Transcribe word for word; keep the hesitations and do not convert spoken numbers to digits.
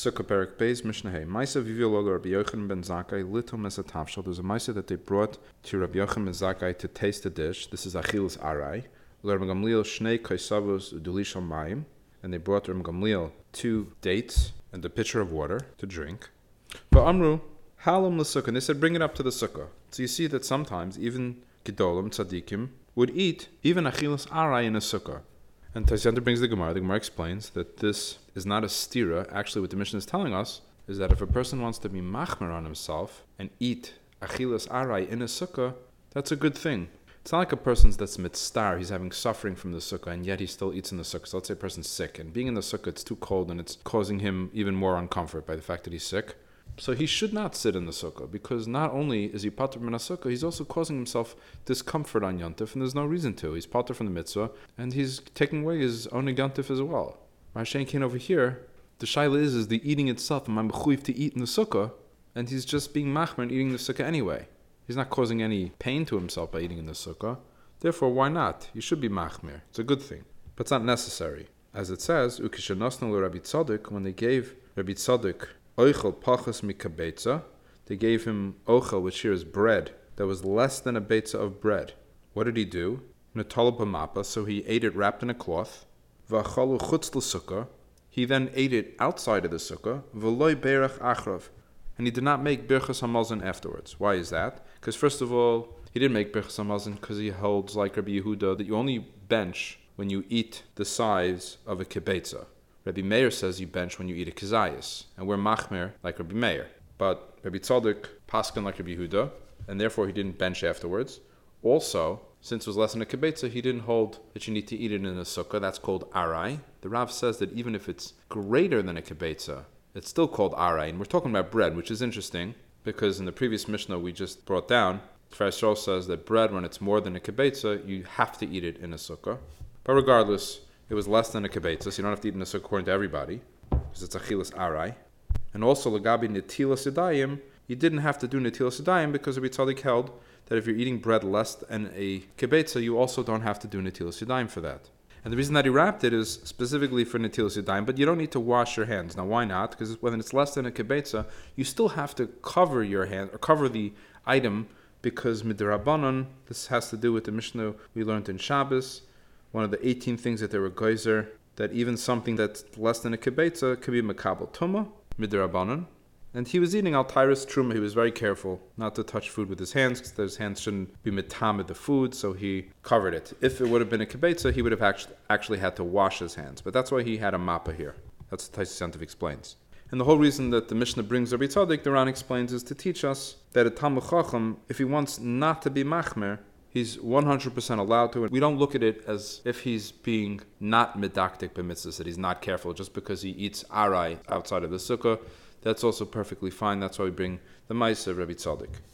Sukkah Perek Beis Mishnah Hey. Maisa Viviologa Rabbi Yochanan ben Zakkai Little Mesatavshal. There's a Maisa that they brought to Rabbi Yochanan ben Zakkai to taste the dish. This is Achilas Arai. Rabbi Gamliel Shnei Kaisavos Dulishal Mayim. And they brought Rabbi Gamliel two dates and a pitcher of water to drink. But Amru Halam l'Sukkah. And they said, bring it up to the Sukkah. So you see that sometimes even Gedolim, Tzadikim, would eat even Achilas Arai in a Sukkah. And Taisyanter brings the Gemara. The Gemara explains that this is not a stira. Actually, what the Mishnah is telling us is that if a person wants to be machmer on himself and eat achilas arai in a sukkah, that's a good thing. It's not like a person that's mitzstar, he's having suffering from the sukkah, and yet he still eats in the sukkah. So let's say a person's sick, and being in the sukkah, it's too cold, and it's causing him even more uncomfort by the fact that he's sick. So he should not sit in the sukkah, because not only is he pater min sukkah, he's also causing himself discomfort on Yontif, and there's no reason to. He's pater from the mitzvah, and he's taking away his own Yontif as well. Rashain came over here, the shaila is, is the eating itself, am I mechuyev to eat in the sukkah, and he's just being machmer and eating the sukkah anyway. He's not causing any pain to himself by eating in the sukkah. Therefore, why not? You should be machmer. It's a good thing. But it's not necessary. As it says, Ukishanosnu Rabbi Tzadok, when they gave Rabbi Tzadok Oichel pachas mikabetza, they gave him ochel, which here is bread, that was less than a betza of bread. What did he do? Natala b'mapa, so he ate it wrapped in a cloth. V'achalu chutz l'sukkah, he then ate it outside of the sukkah. V'loi berach achrav, and he did not make birchas hamazon afterwards. Why is that? Because first of all, he didn't make birchas hamazon because he holds like Rabbi Yehuda that you only bench when you eat the size of a kibetza. Rabbi Meir says you bench when you eat a kizayis, and we're machmer like Rabbi Meir. But Rabbi Tzadok paskin like Rabbi Yehuda, and therefore he didn't bench afterwards. Also, since it was less than a kibetza, he didn't hold that you need to eat it in a sukkah. That's called arai. The Rav says that even if it's greater than a kibetza, it's still called arai. And we're talking about bread, which is interesting, because in the previous Mishnah we just brought down, Tfar Yisrael says that bread, when it's more than a kibetza, you have to eat it in a sukkah. But regardless, it was less than a kibetza, so you don't have to eat in a sukkah according to everybody, because it's achilas arai. And also, lagabi netilas yadayim, you didn't have to do netilas yadayim because Rabbi Tzadok held that if you're eating bread less than a kibetza, you also don't have to do netilas yadayim for that. And the reason that he wrapped it is specifically for netilas yadayim, but you don't need to wash your hands. Now, why not? Because when it's less than a kibetza, you still have to cover your hand or cover the item, because midrabanan, this has to do with the Mishnah we learned in Shabbos. One of the eighteen things that they were geyser, that even something that's less than a kibetza could be makabel tuma, midrabanan. And he was eating al tyrus truma. He was very careful not to touch food with his hands, because his hands shouldn't be mitamid the food, so he covered it. If it would have been a kibetza, he would have actually, actually had to wash his hands. But that's why he had a mappa here. That's what Taisy Yantiv explains. And the whole reason that the Mishnah brings Rabbi Tzadok, the Ran explains, is to teach us that a Talmud Chacham, if he wants not to be machmer, he's one hundred percent allowed to. We don't look at it as if he's being not medaktik b'mitzvahs, that he's not careful just because he eats arai outside of the sukkah. That's also perfectly fine. That's why we bring the Maisa of Rabbi Tzadok.